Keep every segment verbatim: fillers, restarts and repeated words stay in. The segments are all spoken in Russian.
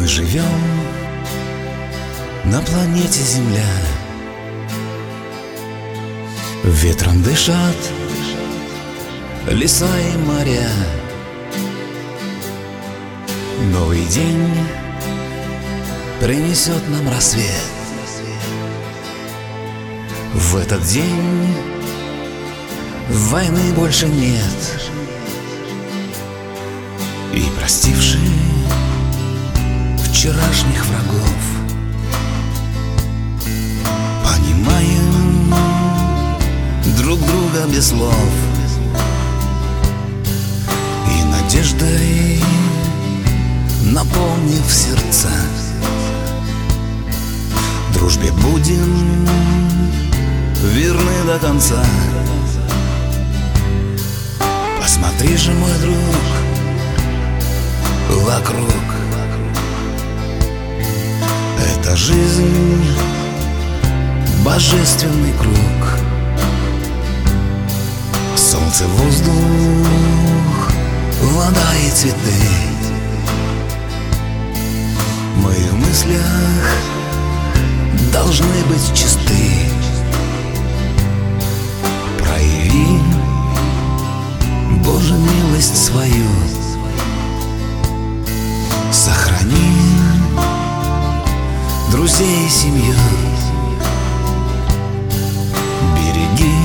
Мы живем на планете Земля. Ветром дышат леса и моря. Новый день принесет нам рассвет. В этот день войны больше нет. И простивший вчерашних врагов, понимаем друг друга без слов. И надеждой наполнив сердца, дружбе будем верны до конца. Посмотри же, мой друг, вокруг. Это жизнь, божественный круг. Солнце, воздух, вода и цветы. Мы в мыслях должны быть чисты. Прояви, Боже, милость свою. Сохрани друзей и семью. Береги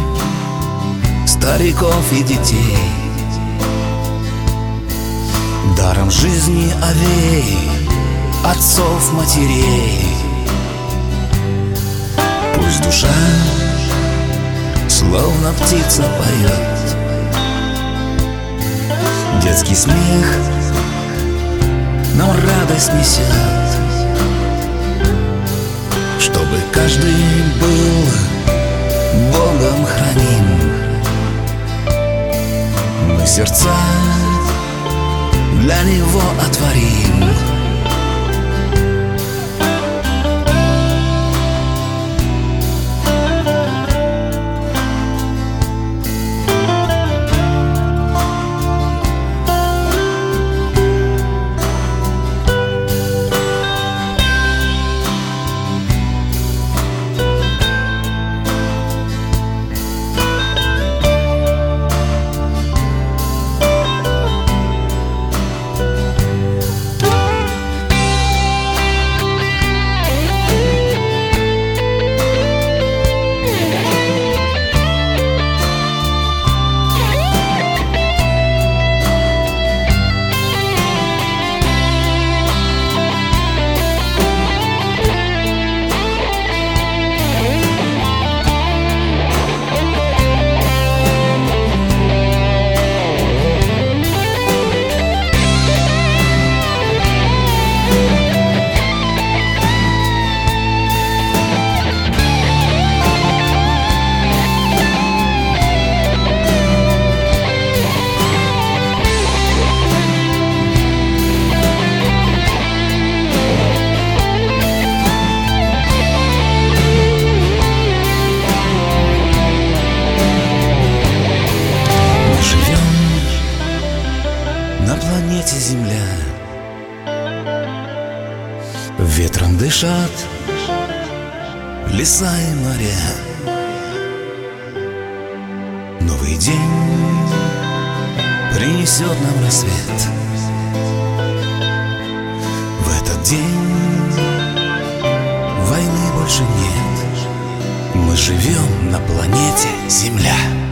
стариков и детей. Даром жизни овей, отцов, матерей. Пусть душа словно птица поет. Детский смех нам радость несет. Чтобы каждый был Богом храним. Мы сердца для Него отворим. На планете Земля. Ветром дышат леса и моря. Новый день принесет нам рассвет. В этот день войны больше нет. Мы живем на планете Земля.